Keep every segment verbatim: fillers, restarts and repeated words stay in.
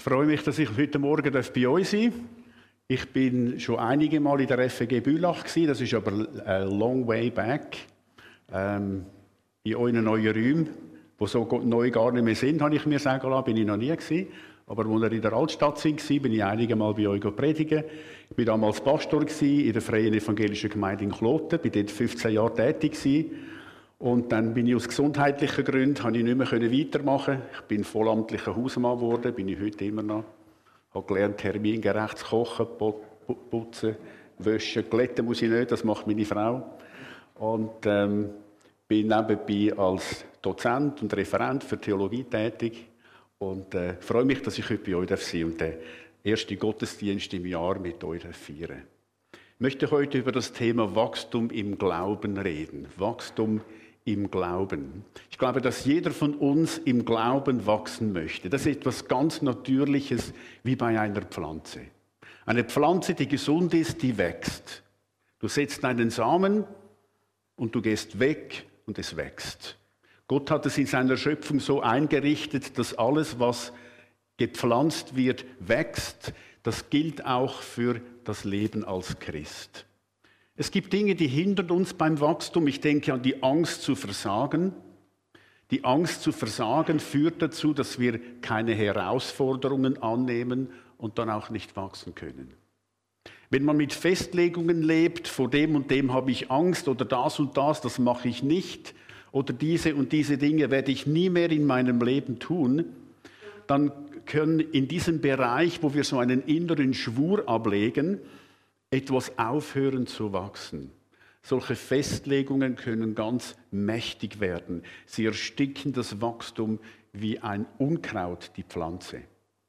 freue mich, dass ich heute Morgen bei euch sein darf. Ich bin schon einige Mal in der F G Bülach gewesen, das ist aber a long way back. Ähm, in euren neuen Räumen, die so neu gar nicht mehr sind, habe ich mir sagen lassen, bin ich noch nie gewesen. Aber als wir in der Altstadt waren, bin ich einige Mal bei euch predigen. Ich war damals Pastor in der Freien Evangelischen Gemeinde in Kloten, bin dort fünfzehn Jahre tätig gewesen. Und dann bin ich aus gesundheitlichen Gründen habe ich nicht mehr weitermachen. Ich bin vollamtlicher Hausmann geworden, bin ich heute immer noch. Ich habe gelernt, termingerecht zu kochen, putzen, waschen, glätten muss ich nicht, das macht meine Frau. Und ähm, bin nebenbei als Dozent und Referent für Theologie tätig. Und äh, freue mich, dass ich heute bei euch sein darf und den ersten Gottesdienst im Jahr mit euch feiern darf. Ich möchte heute über das Thema Wachstum im Glauben reden. Wachstum im Glauben. Ich glaube, dass jeder von uns im Glauben wachsen möchte. Das ist etwas ganz Natürliches wie bei einer Pflanze. Eine Pflanze, die gesund ist, die wächst. Du setzt einen Samen und du gehst weg und es wächst. Gott hat es in seiner Schöpfung so eingerichtet, dass alles, was gepflanzt wird, wächst. Das gilt auch für das Leben als Christ. Es gibt Dinge, die hindern uns beim Wachstum. Ich denke an die Angst zu versagen. Die Angst zu versagen führt dazu, dass wir keine Herausforderungen annehmen und dann auch nicht wachsen können. Wenn man mit Festlegungen lebt, vor dem und dem habe ich Angst oder das und das, das mache ich nicht, oder diese und diese Dinge werde ich nie mehr in meinem Leben tun, dann können in diesem Bereich, wo wir so einen inneren Schwur ablegen, etwas aufhören zu wachsen. Solche Festlegungen können ganz mächtig werden. Sie ersticken das Wachstum wie ein Unkraut, die Pflanze.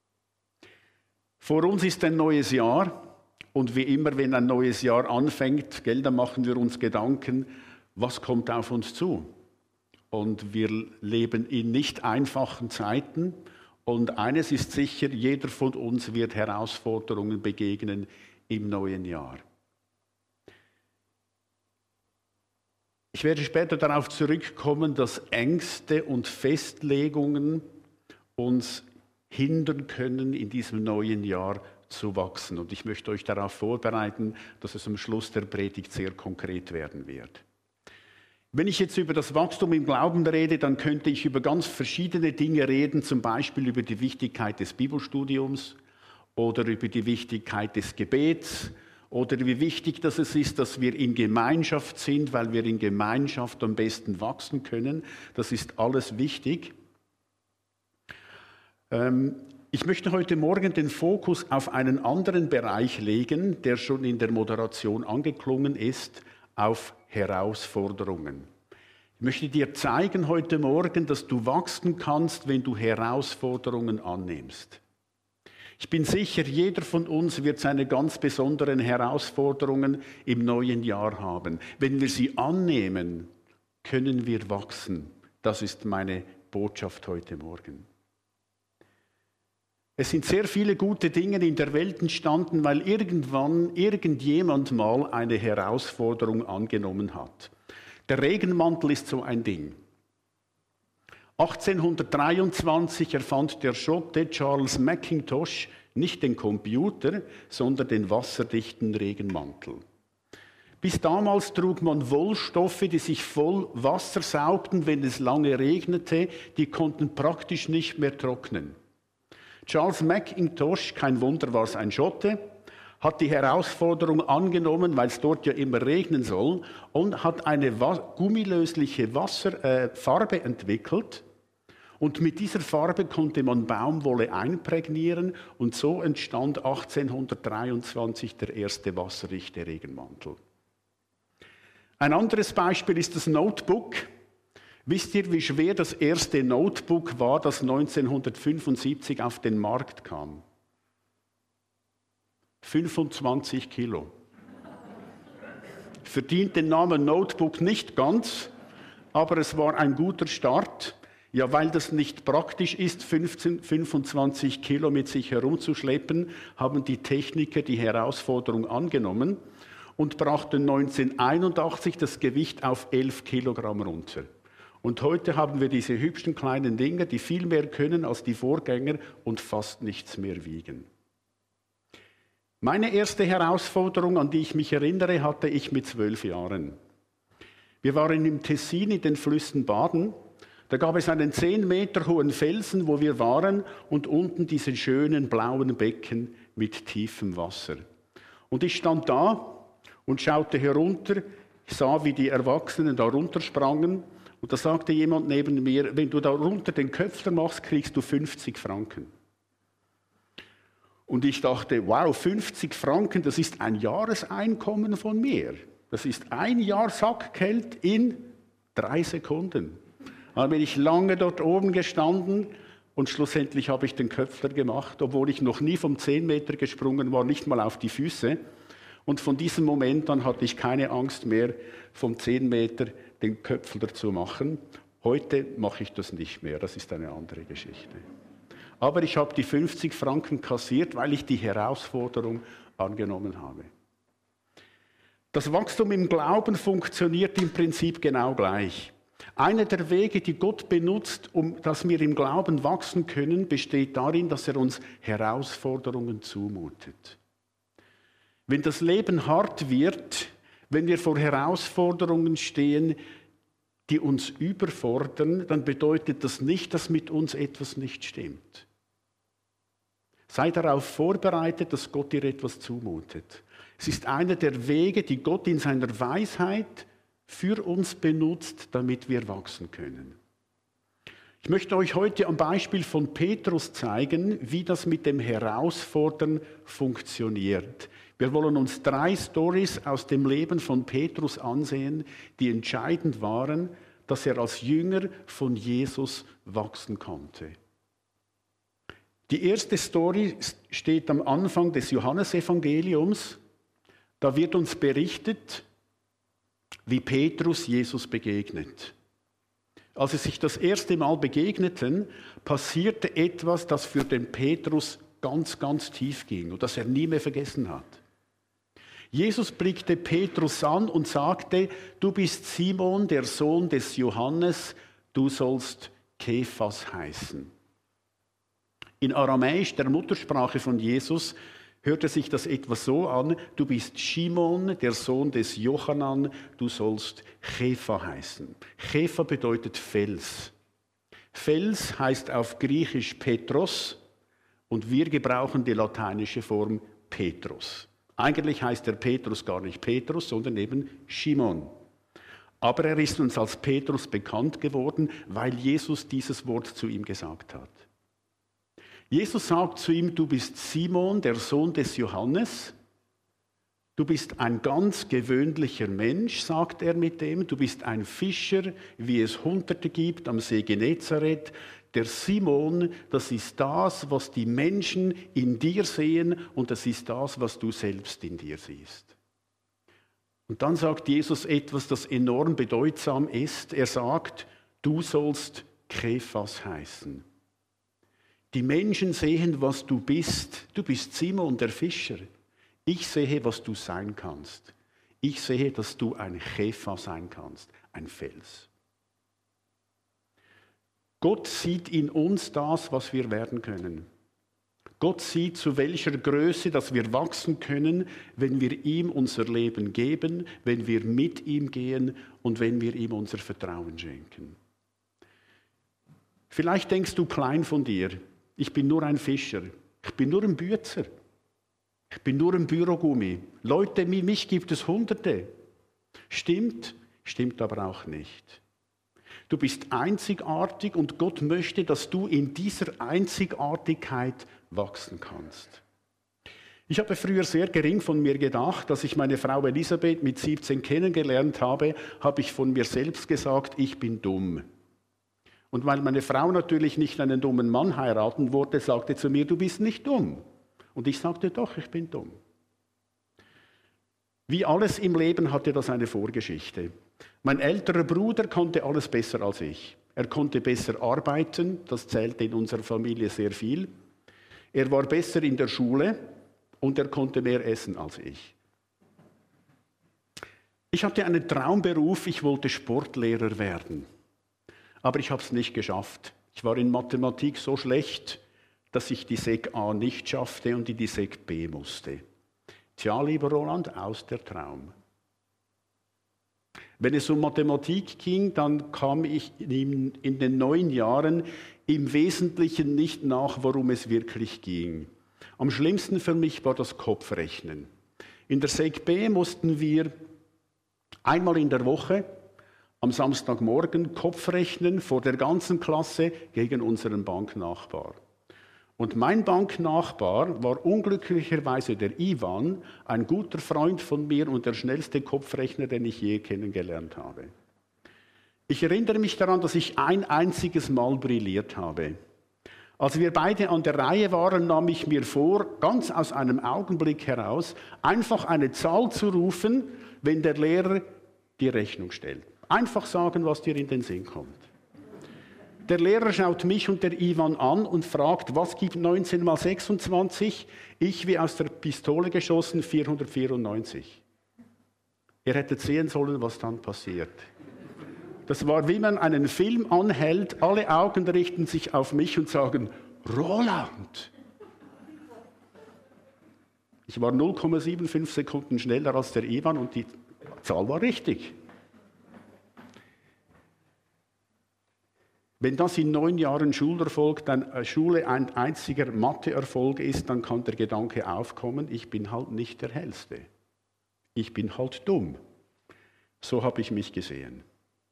Vor uns ist ein neues Jahr und wie immer, wenn ein neues Jahr anfängt, gell, dann machen wir uns Gedanken, was kommt auf uns zu? Und wir leben in nicht einfachen Zeiten. Und eines ist sicher, jeder von uns wird Herausforderungen begegnen im neuen Jahr. Ich werde später darauf zurückkommen, dass Ängste und Festlegungen uns hindern können, in diesem neuen Jahr zu wachsen. Und ich möchte euch darauf vorbereiten, dass es am Schluss der Predigt sehr konkret werden wird. Wenn ich jetzt über das Wachstum im Glauben rede, dann könnte ich über ganz verschiedene Dinge reden, zum Beispiel über die Wichtigkeit des Bibelstudiums oder über die Wichtigkeit des Gebets oder wie wichtig das es ist, dass wir in Gemeinschaft sind, weil wir in Gemeinschaft am besten wachsen können. Das ist alles wichtig. Ähm, ich möchte heute Morgen den Fokus auf einen anderen Bereich legen, der schon in der Moderation angeklungen ist, auf Herausforderungen. Ich möchte dir zeigen heute Morgen, dass du wachsen kannst, wenn du Herausforderungen annimmst. Ich bin sicher, jeder von uns wird seine ganz besonderen Herausforderungen im neuen Jahr haben. Wenn wir sie annehmen, können wir wachsen. Das ist meine Botschaft heute Morgen. Es sind sehr viele gute Dinge in der Welt entstanden, weil irgendwann irgendjemand mal eine Herausforderung angenommen hat. Der Regenmantel ist so ein Ding. achtzehnhundertdreiundzwanzig erfand der Schotte Charles Mackintosh nicht den Computer, sondern den wasserdichten Regenmantel. Bis damals trug man Wollstoffe, die sich voll Wasser saugten, wenn es lange regnete, die konnten praktisch nicht mehr trocknen. Charles Mackintosh, kein Wunder, war es ein Schotte, hat die Herausforderung angenommen, weil es dort ja immer regnen soll, und hat eine wa- gummilösliche Wasserfarbe äh, entwickelt. Und mit dieser Farbe konnte man Baumwolle einprägnieren und so entstand achtzehnhundertdreiundzwanzig der erste wasserdichte Regenmantel. Ein anderes Beispiel ist das Notebook. Wisst ihr, wie schwer das erste Notebook war, das neunzehnhundertfünfundsiebzig auf den Markt kam? fünfundzwanzig Kilo. Verdient den Namen Notebook nicht ganz, aber es war ein guter Start. Ja, weil das nicht praktisch ist, fünfzehn, fünfundzwanzig Kilo mit sich herumzuschleppen, haben die Techniker die Herausforderung angenommen und brachten neunzehnhunderteinundachtzig das Gewicht auf elf Kilogramm runter. Und heute haben wir diese hübschen kleinen Dinge, die viel mehr können als die Vorgänger und fast nichts mehr wiegen. Meine erste Herausforderung, an die ich mich erinnere, hatte ich mit zwölf Jahren. Wir waren im Tessin in den Flüssen baden. Da gab es einen zehn Meter hohen Felsen, wo wir waren, und unten diese schönen blauen Becken mit tiefem Wasser. Und ich stand da und schaute herunter. Ich sah, wie die Erwachsenen da runtersprangen. Und da sagte jemand neben mir, wenn du da runter den Köpfler machst, kriegst du fünfzig Franken. Und ich dachte, wow, fünfzig Franken, das ist ein Jahreseinkommen von mir. Das ist ein Jahr Sackgeld in drei Sekunden. Dann bin ich lange dort oben gestanden und schlussendlich habe ich den Köpfler gemacht, obwohl ich noch nie vom zehn Meter gesprungen war, nicht mal auf die Füße. Und von diesem Moment an hatte ich keine Angst mehr, vom zehn Meter den Köpfler zu machen. Heute mache ich das nicht mehr, das ist eine andere Geschichte. Aber ich habe die fünfzig Franken kassiert, weil ich die Herausforderung angenommen habe. Das Wachstum im Glauben funktioniert im Prinzip genau gleich. Einer der Wege, die Gott benutzt, um dass wir im Glauben wachsen können, besteht darin, dass er uns Herausforderungen zumutet. Wenn das Leben hart wird, wenn wir vor Herausforderungen stehen, die uns überfordern, dann bedeutet das nicht, dass mit uns etwas nicht stimmt. Sei darauf vorbereitet, dass Gott dir etwas zumutet. Es ist einer der Wege, die Gott in seiner Weisheit für uns benutzt, damit wir wachsen können. Ich möchte euch heute am Beispiel von Petrus zeigen, wie das mit dem Herausfordern funktioniert. Wir wollen uns drei Storys aus dem Leben von Petrus ansehen, die entscheidend waren, dass er als Jünger von Jesus wachsen konnte. Die erste Story steht am Anfang des Johannesevangeliums. Da wird uns berichtet, wie Petrus Jesus begegnet. Als sie sich das erste Mal begegneten, passierte etwas, das für den Petrus ganz, ganz tief ging und das er nie mehr vergessen hat. Jesus blickte Petrus an und sagte, du bist Simon, der Sohn des Johannes, du sollst Kephas heißen. In Aramäisch, der Muttersprache von Jesus, hörte sich das etwa so an, du bist Shimon, der Sohn des Jochanan, du sollst Kepha heißen. Kepha bedeutet Fels. Fels heißt auf Griechisch Petros und wir gebrauchen die lateinische Form Petrus. Eigentlich heißt der Petrus gar nicht Petrus, sondern eben Shimon. Aber er ist uns als Petrus bekannt geworden, weil Jesus dieses Wort zu ihm gesagt hat. Jesus sagt zu ihm, du bist Simon, der Sohn des Johannes. Du bist ein ganz gewöhnlicher Mensch, sagt er mit dem. Du bist ein Fischer, wie es Hunderte gibt am See Genezareth. Der Simon, das ist das, was die Menschen in dir sehen und das ist das, was du selbst in dir siehst. Und dann sagt Jesus etwas, das enorm bedeutsam ist. Er sagt, du sollst Kephas heißen. Die Menschen sehen, was du bist. Du bist Simon, der Fischer. Ich sehe, was du sein kannst. Ich sehe, dass du ein Kepha sein kannst, ein Fels. Gott sieht in uns das, was wir werden können. Gott sieht, zu welcher Größe, dass wir wachsen können, wenn wir ihm unser Leben geben, wenn wir mit ihm gehen und wenn wir ihm unser Vertrauen schenken. Vielleicht denkst du klein von dir. Ich bin nur ein Fischer. Ich bin nur ein Bützer. Ich bin nur ein Bürogummi. Leute, wie mich gibt es Hunderte. Stimmt, stimmt aber auch nicht. Du bist einzigartig und Gott möchte, dass du in dieser Einzigartigkeit wachsen kannst. Ich habe früher sehr gering von mir gedacht. Als ich meine Frau Elisabeth mit siebzehn kennengelernt habe, habe ich von mir selbst gesagt, ich bin dumm. Und weil meine Frau natürlich nicht einen dummen Mann heiraten wollte, sagte zu mir, du bist nicht dumm. Und ich sagte, doch, ich bin dumm. Wie alles im Leben hatte das eine Vorgeschichte. Mein älterer Bruder konnte alles besser als ich. Er konnte besser arbeiten, das zählte in unserer Familie sehr viel. Er war besser in der Schule und er konnte mehr essen als ich. Ich hatte einen Traumberuf, ich wollte Sportlehrer werden. Aber ich habe es nicht geschafft. Ich war in Mathematik so schlecht, dass ich die Sek A nicht schaffte und in die Sek B musste. Tja, lieber Roland, aus der Traum. Wenn es um Mathematik ging, dann kam ich in, in den neun Jahren im Wesentlichen nicht nach, worum es wirklich ging. Am schlimmsten für mich war das Kopfrechnen. In der Sek B mussten wir einmal in der Woche am Samstagmorgen Kopfrechnen vor der ganzen Klasse gegen unseren Banknachbar. Und mein Banknachbar war unglücklicherweise der Ivan, ein guter Freund von mir und der schnellste Kopfrechner, den ich je kennengelernt habe. Ich erinnere mich daran, dass ich ein einziges Mal brilliert habe. Als wir beide an der Reihe waren, nahm ich mir vor, ganz aus einem Augenblick heraus, einfach eine Zahl zu rufen, wenn der Lehrer die Rechnung stellt. Einfach sagen, was dir in den Sinn kommt. Der Lehrer schaut mich und der Ivan an und fragt, was gibt neunzehn mal sechsundzwanzig? Ich wie aus der Pistole geschossen, vierhundertvierundneunzig. Ihr hättet sehen sollen, was dann passiert. Das war, wie man einen Film anhält, alle Augen richten sich auf mich und sagen, Roland! Ich war null Komma fünfundsiebzig Sekunden schneller als der Ivan und die Zahl war richtig. Wenn das in neun Jahren Schulerfolg, dann Schule ein einziger Matheerfolg ist, dann kann der Gedanke aufkommen, ich bin halt nicht der Hellste. Ich bin halt dumm. So habe ich mich gesehen.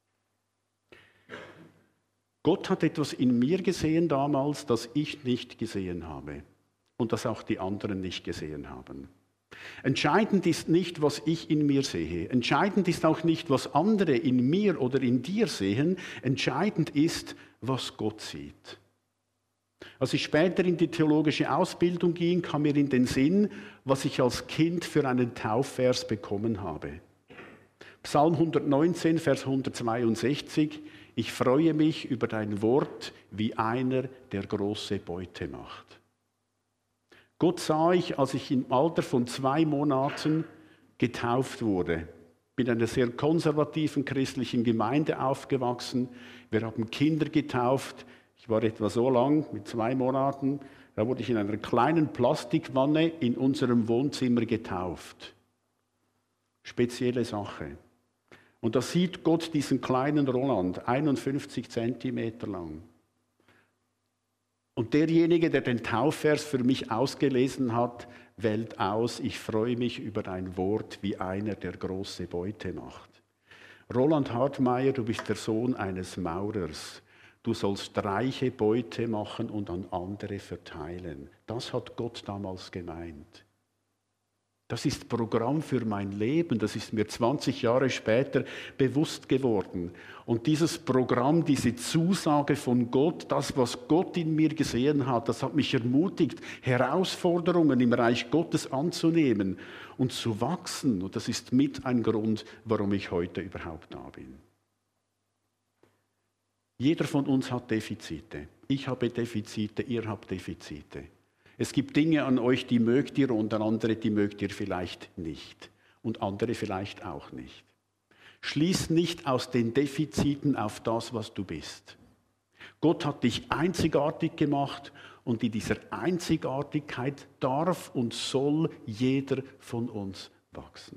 Gott hat etwas in mir gesehen damals, das ich nicht gesehen habe und das auch die anderen nicht gesehen haben. Entscheidend ist nicht, was ich in mir sehe. Entscheidend ist auch nicht, was andere in mir oder in dir sehen. Entscheidend ist, was Gott sieht. Als ich später in die theologische Ausbildung ging, kam mir in den Sinn, was ich als Kind für einen Taufvers bekommen habe. Psalm hundertneunzehn, Vers hundertzweiundsechzig. Ich freue mich über dein Wort wie einer, der große Beute macht. Gott sah ich, als ich im Alter von zwei Monaten getauft wurde. Ich bin in einer sehr konservativen christlichen Gemeinde aufgewachsen. Wir haben Kinder getauft. Ich war etwa so lang, mit zwei Monaten. Da wurde ich in einer kleinen Plastikwanne in unserem Wohnzimmer getauft. Spezielle Sache. Und da sieht Gott diesen kleinen Roland, einundfünfzig Zentimeter lang. Und derjenige, der den Taufvers für mich ausgelesen hat, wählt aus, ich freue mich über dein Wort wie einer, der große Beute macht. Roland Hartmeier, du bist der Sohn eines Maurers. Du sollst reiche Beute machen und an andere verteilen. Das hat Gott damals gemeint. Das ist Programm für mein Leben, das ist mir zwanzig Jahre später bewusst geworden. Und dieses Programm, diese Zusage von Gott, das, was Gott in mir gesehen hat, das hat mich ermutigt, Herausforderungen im Reich Gottes anzunehmen und zu wachsen. Und das ist mit ein Grund, warum ich heute überhaupt da bin. Jeder von uns hat Defizite. Ich habe Defizite, ihr habt Defizite. Es gibt Dinge an euch, die mögt ihr und an andere, die mögt ihr vielleicht nicht. Und andere vielleicht auch nicht. Schließ nicht aus den Defiziten auf das, was du bist. Gott hat dich einzigartig gemacht und in dieser Einzigartigkeit darf und soll jeder von uns wachsen.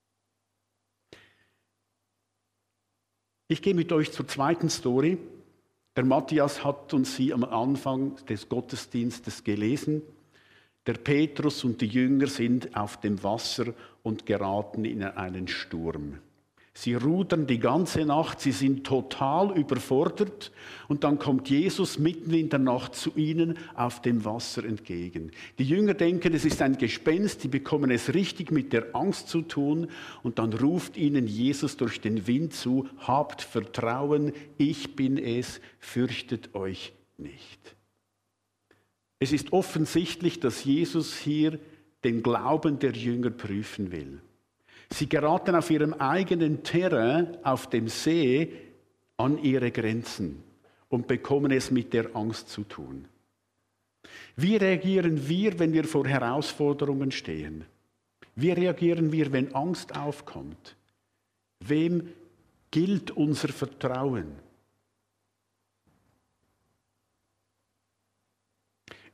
Ich gehe mit euch zur zweiten Story. Der Matthias hat uns sie am Anfang des Gottesdienstes gelesen. Der Petrus und die Jünger sind auf dem Wasser und geraten in einen Sturm. Sie rudern die ganze Nacht, sie sind total überfordert und dann kommt Jesus mitten in der Nacht zu ihnen auf dem Wasser entgegen. Die Jünger denken, es ist ein Gespenst, die bekommen es richtig mit der Angst zu tun und dann ruft ihnen Jesus durch den Wind zu, habt Vertrauen, ich bin es, fürchtet euch nicht. Es ist offensichtlich, dass Jesus hier den Glauben der Jünger prüfen will. Sie geraten auf ihrem eigenen Terrain, auf dem See, an ihre Grenzen und bekommen es mit der Angst zu tun. Wie reagieren wir, wenn wir vor Herausforderungen stehen? Wie reagieren wir, wenn Angst aufkommt? Wem gilt unser Vertrauen?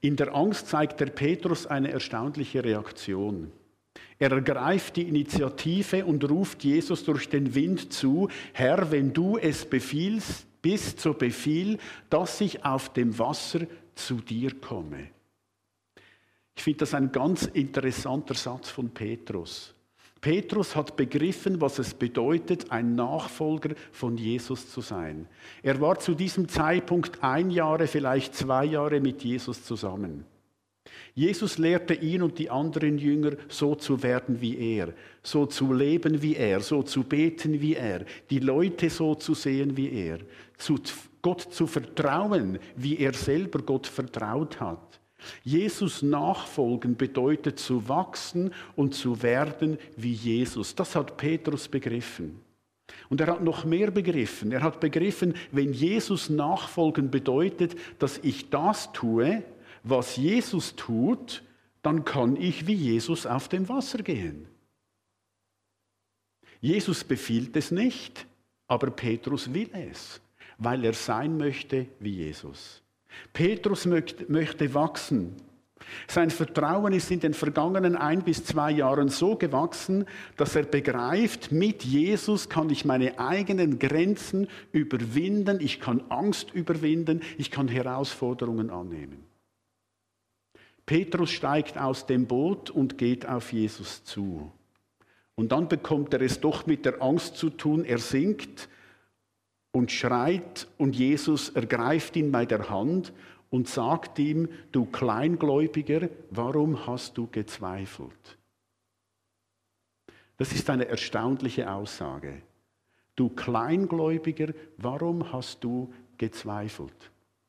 In der Angst zeigt der Petrus eine erstaunliche Reaktion. Er ergreift die Initiative und ruft Jesus durch den Wind zu: Herr, wenn du es befiehlst, bist, so befiehl, dass ich auf dem Wasser zu dir komme. Ich finde das ein ganz interessanter Satz von Petrus. Petrus hat begriffen, was es bedeutet, ein Nachfolger von Jesus zu sein. Er war zu diesem Zeitpunkt ein Jahr, vielleicht zwei Jahre mit Jesus zusammen. Jesus lehrte ihn und die anderen Jünger, so zu werden wie er, so zu leben wie er, so zu beten wie er, die Leute so zu sehen wie er, zu Gott zu vertrauen, wie er selber Gott vertraut hat. Jesus nachfolgen bedeutet zu wachsen und zu werden wie Jesus. Das hat Petrus begriffen. Und er hat noch mehr begriffen. Er hat begriffen, wenn Jesus nachfolgen bedeutet, dass ich das tue, was Jesus tut, dann kann ich wie Jesus auf dem Wasser gehen. Jesus befiehlt es nicht, aber Petrus will es, weil er sein möchte wie Jesus. Petrus möchte wachsen. Sein Vertrauen ist in den vergangenen ein bis zwei Jahren so gewachsen, dass er begreift, mit Jesus kann ich meine eigenen Grenzen überwinden, ich kann Angst überwinden, ich kann Herausforderungen annehmen. Petrus steigt aus dem Boot und geht auf Jesus zu. Und dann bekommt er es doch mit der Angst zu tun, er sinkt und schreit und Jesus ergreift ihn bei der Hand und sagt ihm: Du Kleingläubiger, warum hast du gezweifelt? Das ist eine erstaunliche Aussage. Du Kleingläubiger, warum hast du gezweifelt?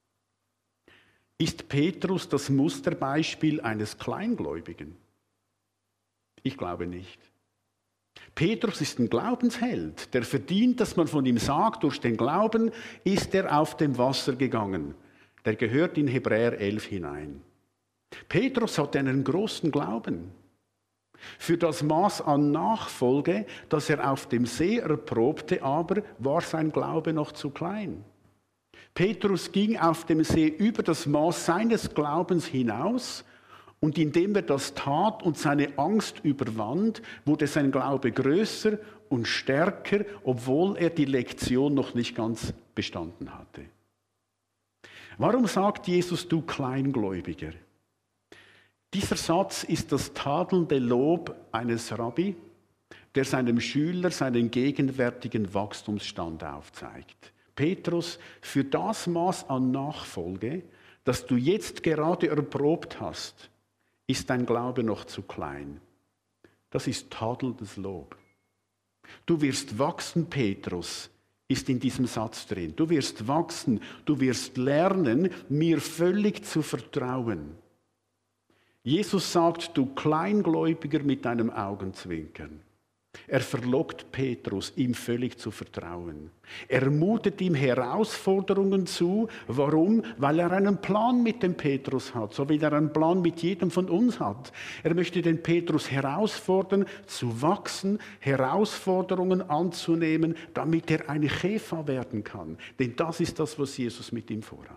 Ist Petrus das Musterbeispiel eines Kleingläubigen? Ich glaube nicht. Petrus ist ein Glaubensheld, der verdient, dass man von ihm sagt, durch den Glauben ist er auf dem Wasser gegangen. Der gehört in Hebräer elf hinein. Petrus hatte einen großen Glauben. Für das Maß an Nachfolge, das er auf dem See erprobte, aber war sein Glaube noch zu klein. Petrus ging auf dem See über das Maß seines Glaubens hinaus. Und indem er das tat und seine Angst überwand, wurde sein Glaube größer und stärker, obwohl er die Lektion noch nicht ganz bestanden hatte. Warum sagt Jesus, du Kleingläubiger? Dieser Satz ist das tadelnde Lob eines Rabbi, der seinem Schüler seinen gegenwärtigen Wachstumsstand aufzeigt. Petrus, für das Maß an Nachfolge, das du jetzt gerade erprobt hast, ist dein Glaube noch zu klein. Das ist tadelndes Lob. Du wirst wachsen, Petrus, ist in diesem Satz drin. Du wirst wachsen, du wirst lernen, mir völlig zu vertrauen. Jesus sagt, du Kleingläubiger mit deinem Augenzwinkern. Er verlockt Petrus, ihm völlig zu vertrauen. Er mutet ihm Herausforderungen zu. Warum? Weil er einen Plan mit dem Petrus hat, so wie er einen Plan mit jedem von uns hat. Er möchte den Petrus herausfordern, zu wachsen, Herausforderungen anzunehmen, damit er eine Kefa werden kann. Denn das ist das, was Jesus mit ihm vorhat.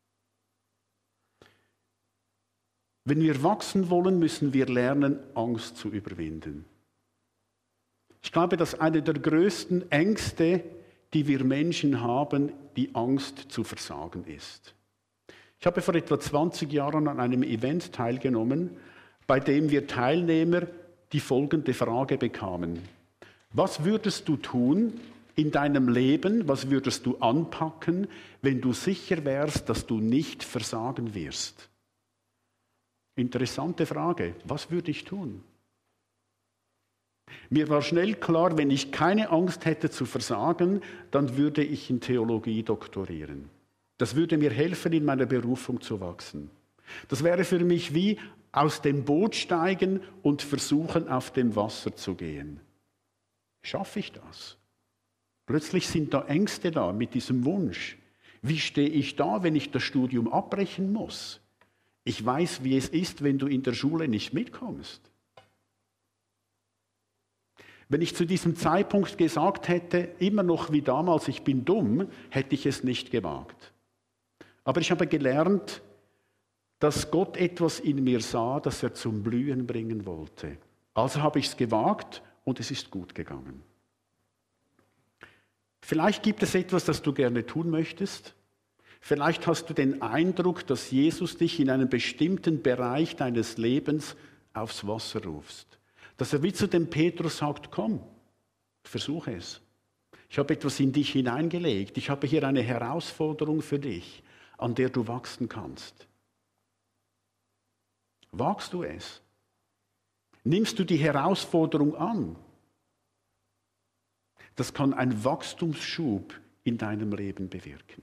Wenn wir wachsen wollen, müssen wir lernen, Angst zu überwinden. Ich glaube, dass eine der größten Ängste, die wir Menschen haben, die Angst zu versagen ist. Ich habe vor etwa zwanzig Jahren an einem Event teilgenommen, bei dem wir Teilnehmer die folgende Frage bekamen: Was würdest du tun in deinem Leben, was würdest du anpacken, wenn du sicher wärst, dass du nicht versagen wirst? Interessante Frage. Was würde ich tun? Mir war schnell klar, wenn ich keine Angst hätte zu versagen, dann würde ich in Theologie doktorieren. Das würde mir helfen, in meiner Berufung zu wachsen. Das wäre für mich wie aus dem Boot steigen und versuchen, auf dem Wasser zu gehen. Schaffe ich das? Plötzlich sind da Ängste da mit diesem Wunsch. Wie stehe ich da, wenn ich das Studium abbrechen muss? Ich weiß, wie es ist, wenn du in der Schule nicht mitkommst. Wenn ich zu diesem Zeitpunkt gesagt hätte, immer noch wie damals, ich bin dumm, hätte ich es nicht gewagt. Aber ich habe gelernt, dass Gott etwas in mir sah, das er zum Blühen bringen wollte. Also habe ich es gewagt und es ist gut gegangen. Vielleicht gibt es etwas, das du gerne tun möchtest. Vielleicht hast du den Eindruck, dass Jesus dich in einem bestimmten Bereich deines Lebens aufs Wasser rufst. Dass er wie zu dem Petrus sagt, komm, versuche es. Ich habe etwas in dich hineingelegt. Ich habe hier eine Herausforderung für dich, an der du wachsen kannst. Wagst du es? Nimmst du die Herausforderung an? Das kann einen Wachstumsschub in deinem Leben bewirken.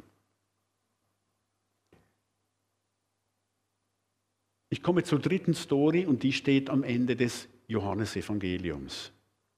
Ich komme zur dritten Story und die steht am Ende des Johannesevangeliums.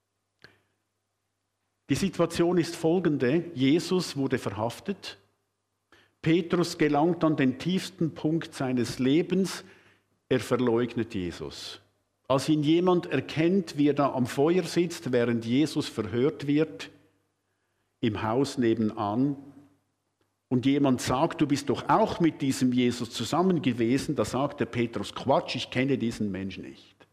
Die Situation ist folgende: Jesus wurde verhaftet. Petrus gelangt an den tiefsten Punkt seines Lebens. Er verleugnet Jesus. Als ihn jemand erkennt, wie er da am Feuer sitzt, während Jesus verhört wird, im Haus nebenan, und jemand sagt, du bist doch auch mit diesem Jesus zusammen gewesen, da sagt der Petrus, Quatsch, ich kenne diesen Menschen nicht.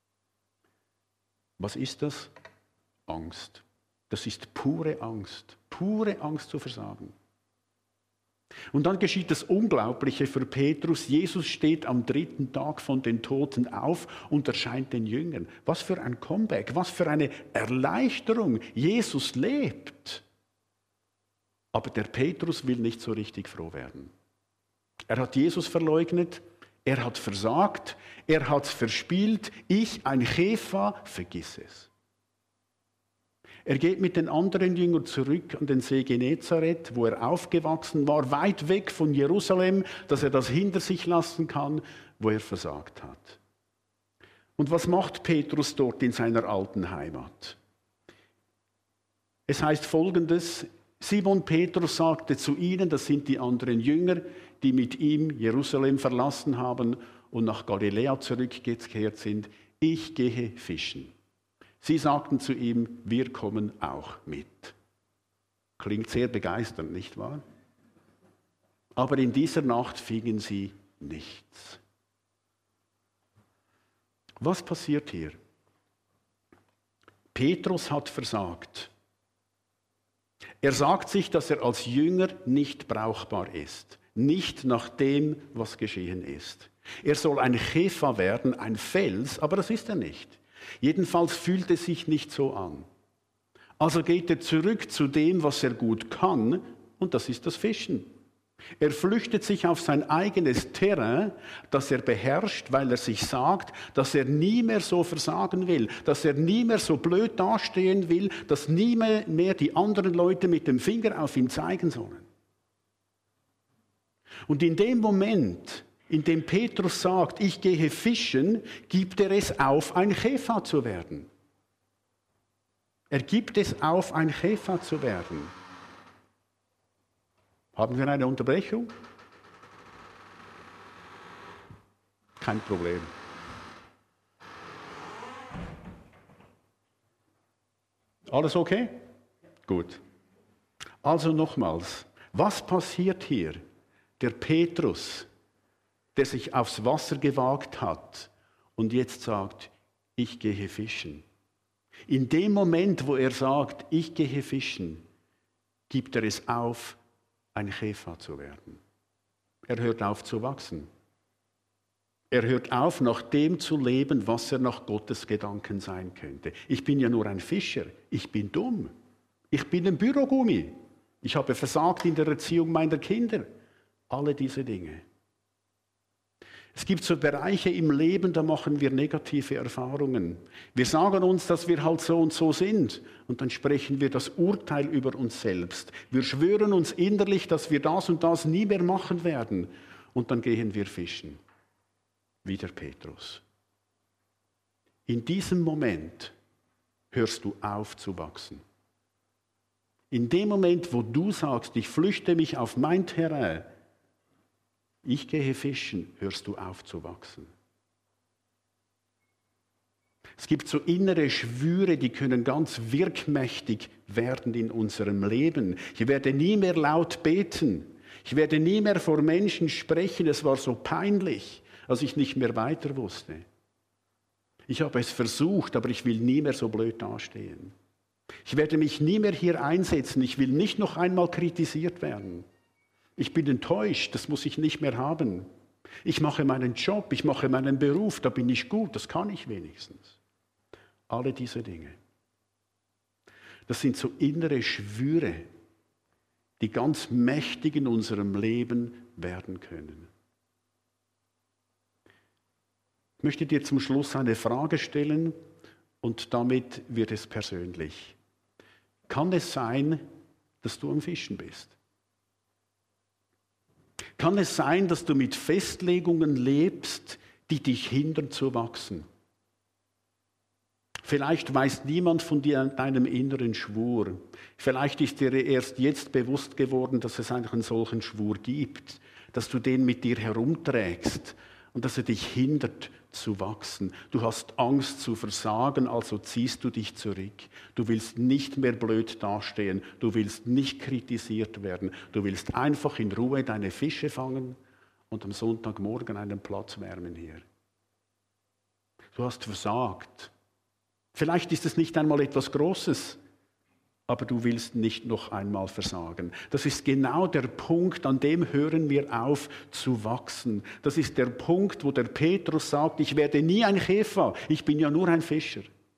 Was ist das? Angst. Das ist pure Angst, pure Angst zu versagen. Und dann geschieht das Unglaubliche für Petrus. Jesus steht am dritten Tag von den Toten auf und erscheint den Jüngern. Was für ein Comeback, was für eine Erleichterung. Jesus lebt. Aber der Petrus will nicht so richtig froh werden. Er hat Jesus verleugnet, er hat versagt, er hat es verspielt. Ich, ein Kefa, vergiss es. Er geht mit den anderen Jüngern zurück an den See Genezareth, wo er aufgewachsen war, weit weg von Jerusalem, dass er das hinter sich lassen kann, wo er versagt hat. Und was macht Petrus dort in seiner alten Heimat? Es heißt Folgendes: Simon Petrus sagte zu ihnen, das sind die anderen Jünger, die mit ihm Jerusalem verlassen haben und nach Galiläa zurückgekehrt sind, ich gehe fischen. Sie sagten zu ihm, wir kommen auch mit. Klingt sehr begeisternd, nicht wahr? Aber in dieser Nacht fingen sie nichts. Was passiert hier? Petrus hat versagt. Er sagt sich, dass er als Jünger nicht brauchbar ist. Nicht nach dem, was geschehen ist. Er soll ein Kefa werden, ein Fels, aber das ist er nicht. Jedenfalls fühlt es sich nicht so an. Also geht er zurück zu dem, was er gut kann, und das ist das Fischen. Er flüchtet sich auf sein eigenes Terrain, das er beherrscht, weil er sich sagt, dass er nie mehr so versagen will, dass er nie mehr so blöd dastehen will, dass nie mehr die anderen Leute mit dem Finger auf ihn zeigen sollen. Und in dem Moment, in dem Petrus sagt, ich gehe fischen, gibt er es auf, ein Kefa zu werden. Er gibt es auf, ein Kefa zu werden. Haben wir eine Unterbrechung? Kein Problem. Alles okay? Gut. Also nochmals, was passiert hier? Der Petrus, der sich aufs Wasser gewagt hat und jetzt sagt, ich gehe fischen. In dem Moment, wo er sagt, ich gehe fischen, gibt er es auf, ein Kefa zu werden. Er hört auf zu wachsen. Er hört auf, nach dem zu leben, was er nach Gottes Gedanken sein könnte. Ich bin ja nur ein Fischer. Ich bin dumm. Ich bin ein Bürogummi. Ich habe versagt in der Erziehung meiner Kinder. Alle diese Dinge. Es gibt so Bereiche im Leben, da machen wir negative Erfahrungen. Wir sagen uns, dass wir halt so und so sind. Und dann sprechen wir das Urteil über uns selbst. Wir schwören uns innerlich, dass wir das und das nie mehr machen werden. Und dann gehen wir fischen. Wie der Petrus. In diesem Moment hörst du auf zu wachsen. In dem Moment, wo du sagst, ich flüchte mich auf mein Terrain, ich gehe fischen, hörst du auf zu wachsen. Es gibt so innere Schwüre, die können ganz wirkmächtig werden in unserem Leben. Ich werde nie mehr laut beten. Ich werde nie mehr vor Menschen sprechen. Es war so peinlich, als ich nicht mehr weiter wusste. Ich habe es versucht, aber ich will nie mehr so blöd dastehen. Ich werde mich nie mehr hier einsetzen. Ich will nicht noch einmal kritisiert werden. Ich bin enttäuscht, das muss ich nicht mehr haben. Ich mache meinen Job, ich mache meinen Beruf, da bin ich gut, das kann ich wenigstens. Alle diese Dinge. Das sind so innere Schwüre, die ganz mächtig in unserem Leben werden können. Ich möchte dir zum Schluss eine Frage stellen und damit wird es persönlich. Kann es sein, dass du am Fischen bist? Kann es sein, dass du mit Festlegungen lebst, die dich hindern zu wachsen? Vielleicht weiß niemand von dir deinem inneren Schwur. Vielleicht ist dir erst jetzt bewusst geworden, dass es einen solchen Schwur gibt, dass du den mit dir herumträgst und dass er dich hindert zu wachsen. Du hast Angst zu versagen, also ziehst du dich zurück. Du willst nicht mehr blöd dastehen, du willst nicht kritisiert werden, du willst einfach in Ruhe deine Fische fangen und am Sonntagmorgen einen Platz wärmen hier. Du hast versagt. Vielleicht ist es nicht einmal etwas Großes, aber du willst nicht noch einmal versagen. Das ist genau der Punkt, an dem hören wir auf zu wachsen. Das ist der Punkt, wo der Petrus sagt, ich werde nie ein Käfer, ich bin ja nur ein Fischer.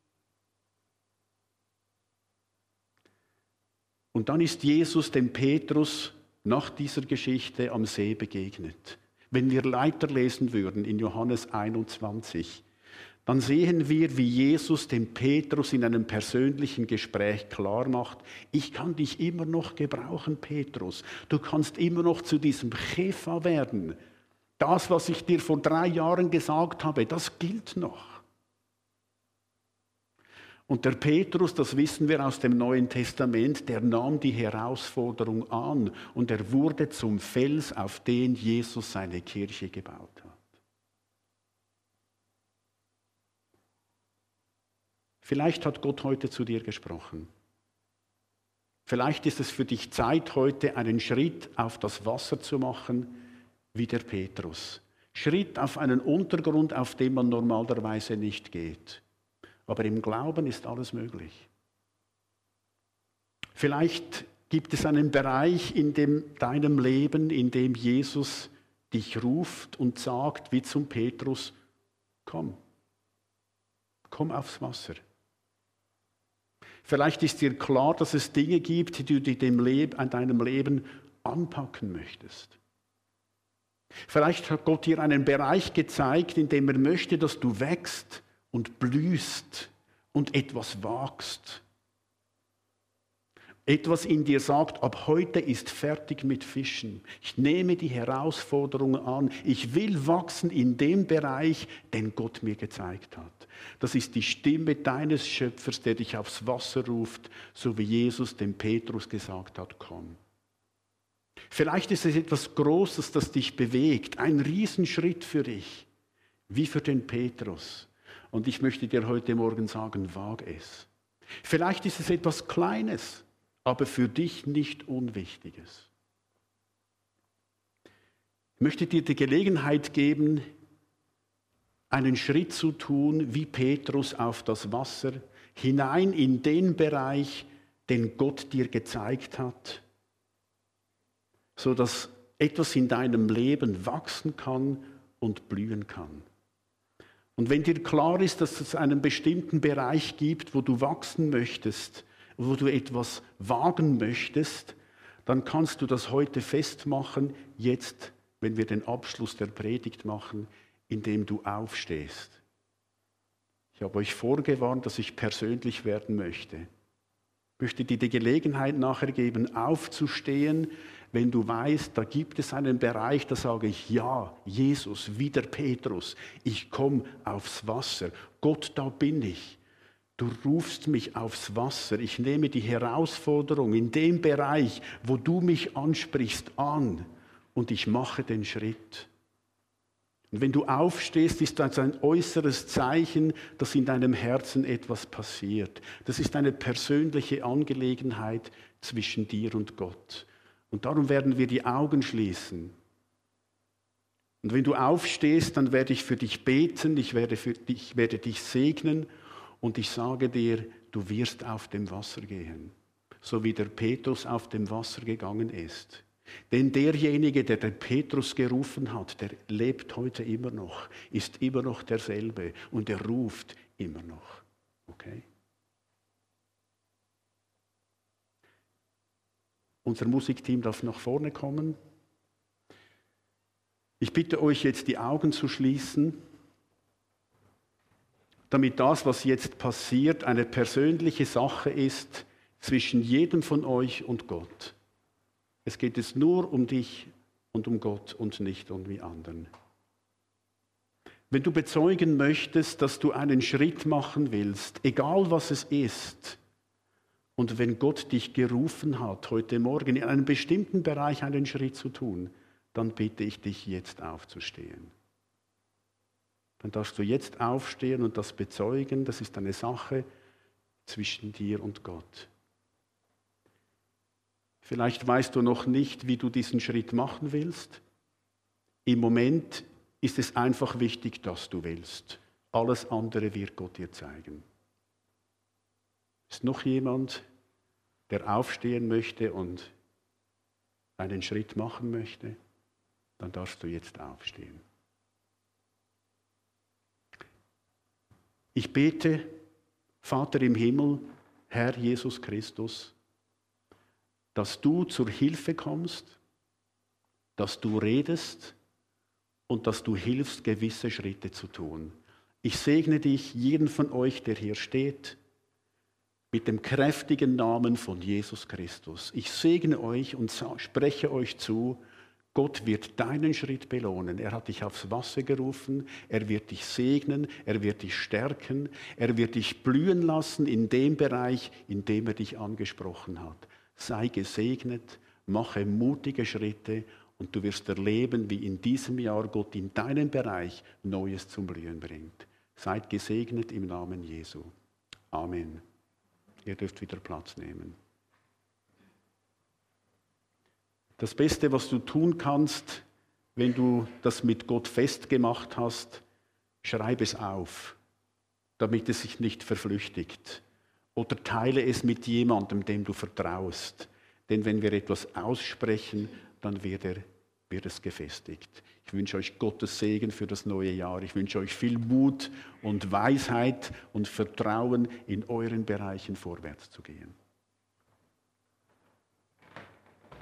Und dann ist Jesus dem Petrus nach dieser Geschichte am See begegnet. Wenn wir weiterlesen würden in Johannes einundzwanzig, dann sehen wir, wie Jesus dem Petrus in einem persönlichen Gespräch klar macht, ich kann dich immer noch gebrauchen, Petrus. Du kannst immer noch zu diesem Käfer werden. Das, was ich dir vor drei Jahren gesagt habe, das gilt noch. Und der Petrus, das wissen wir aus dem Neuen Testament, der nahm die Herausforderung an und er wurde zum Fels, auf den Jesus seine Kirche gebaut hat. Vielleicht hat Gott heute zu dir gesprochen. Vielleicht ist es für dich Zeit, heute einen Schritt auf das Wasser zu machen, wie der Petrus. Schritt auf einen Untergrund, auf dem man normalerweise nicht geht. Aber im Glauben ist alles möglich. Vielleicht gibt es einen Bereich in dem, deinem Leben, in dem Jesus dich ruft und sagt, wie zum Petrus, komm, komm aufs Wasser. Vielleicht ist dir klar, dass es Dinge gibt, die du dem Leben, an deinem Leben anpacken möchtest. Vielleicht hat Gott dir einen Bereich gezeigt, in dem er möchte, dass du wächst und blühst und etwas wagst. Etwas in dir sagt, ab heute ist fertig mit Fischen. Ich nehme die Herausforderung an. Ich will wachsen in dem Bereich, den Gott mir gezeigt hat. Das ist die Stimme deines Schöpfers, der dich aufs Wasser ruft, so wie Jesus dem Petrus gesagt hat, komm. Vielleicht ist es etwas Großes, das dich bewegt, ein Riesenschritt für dich, wie für den Petrus. Und ich möchte dir heute Morgen sagen, wag es. Vielleicht ist es etwas Kleines, aber für dich nicht Unwichtiges. Ich möchte dir die Gelegenheit geben, einen Schritt zu tun, wie Petrus auf das Wasser, hinein in den Bereich, den Gott dir gezeigt hat, sodass etwas in deinem Leben wachsen kann und blühen kann. Und wenn dir klar ist, dass es einen bestimmten Bereich gibt, wo du wachsen möchtest, wo du etwas wagen möchtest, dann kannst du das heute festmachen, jetzt, wenn wir den Abschluss der Predigt machen, indem du aufstehst. Ich habe euch vorgewarnt, dass ich persönlich werden möchte. Ich möchte dir die Gelegenheit nachher geben, aufzustehen, wenn du weißt, da gibt es einen Bereich, da sage ich, ja, Jesus, wie der Petrus, ich komme aufs Wasser. Gott, da bin ich. Du rufst mich aufs Wasser. Ich nehme die Herausforderung in dem Bereich, wo du mich ansprichst, an und ich mache den Schritt. Und wenn du aufstehst, ist das ein äußeres Zeichen, dass in deinem Herzen etwas passiert. Das ist eine persönliche Angelegenheit zwischen dir und Gott. Und darum werden wir die Augen schließen. Und wenn du aufstehst, dann werde ich für dich beten, ich werde, für dich, ich werde dich segnen und ich sage dir, du wirst auf dem Wasser gehen, so wie der Petrus auf dem Wasser gegangen ist. Denn derjenige, der den Petrus gerufen hat, der lebt heute immer noch, ist immer noch derselbe und er ruft immer noch. Okay? Unser Musikteam darf nach vorne kommen. Ich bitte euch jetzt, die Augen zu schließen, damit das, was jetzt passiert, eine persönliche Sache ist zwischen jedem von euch und Gott. Es geht jetzt nur um dich und um Gott und nicht um die anderen. Wenn du bezeugen möchtest, dass du einen Schritt machen willst, egal was es ist, und wenn Gott dich gerufen hat, heute Morgen in einem bestimmten Bereich einen Schritt zu tun, dann bitte ich dich jetzt aufzustehen. Dann darfst du jetzt aufstehen und das bezeugen, das ist eine Sache zwischen dir und Gott. Vielleicht weißt du noch nicht, wie du diesen Schritt machen willst. Im Moment ist es einfach wichtig, dass du willst. Alles andere wird Gott dir zeigen. Ist noch jemand, der aufstehen möchte und einen Schritt machen möchte? Dann darfst du jetzt aufstehen. Ich bete, Vater im Himmel, Herr Jesus Christus, dass du zur Hilfe kommst, dass du redest und dass du hilfst, gewisse Schritte zu tun. Ich segne dich, jeden von euch, der hier steht, mit dem kräftigen Namen von Jesus Christus. Ich segne euch und spreche euch zu, Gott wird deinen Schritt belohnen. Er hat dich aufs Wasser gerufen, er wird dich segnen, er wird dich stärken, er wird dich blühen lassen in dem Bereich, in dem er dich angesprochen hat. Sei gesegnet, mache mutige Schritte und du wirst erleben, wie in diesem Jahr Gott in deinem Bereich Neues zum Blühen bringt. Seid gesegnet im Namen Jesu. Amen. Ihr dürft wieder Platz nehmen. Das Beste, was du tun kannst, wenn du das mit Gott festgemacht hast, schreib es auf, damit es sich nicht verflüchtigt. Oder teile es mit jemandem, dem du vertraust. Denn wenn wir etwas aussprechen, dann wird, er, wird es gefestigt. Ich wünsche euch Gottes Segen für das neue Jahr. Ich wünsche euch viel Mut und Weisheit und Vertrauen, in euren Bereichen vorwärts zu gehen.